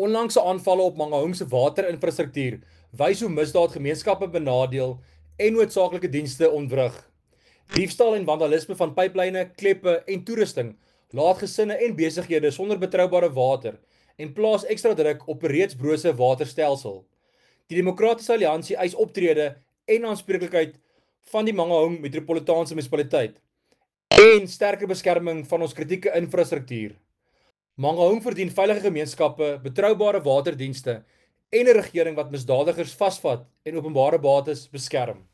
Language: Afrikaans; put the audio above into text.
Onlangse aanvalle op Mangaung se waterinfrastruktuur wys hoe misdaad gemeenskappe benadeel en noodsaaklike dienste ontwrig. Diefstal en vandalisme van pyplyne, kleppe en toerusting laat gesinne en besighede sonder betroubare water en plaas ekstra druk op 'n reeds brose waterstelsel. Die Demokratiese Alliansie eis optrede en aanspreeklikheid van die Mangaung Metropolitaanse Munisipaliteit en sterker beskerming van ons kritieke infrastruktuur. Mangaung verdien veilige gemeenskappe, betroubare waterdienste en 'n regering wat misdadigers vasvat en openbare bates beskerm.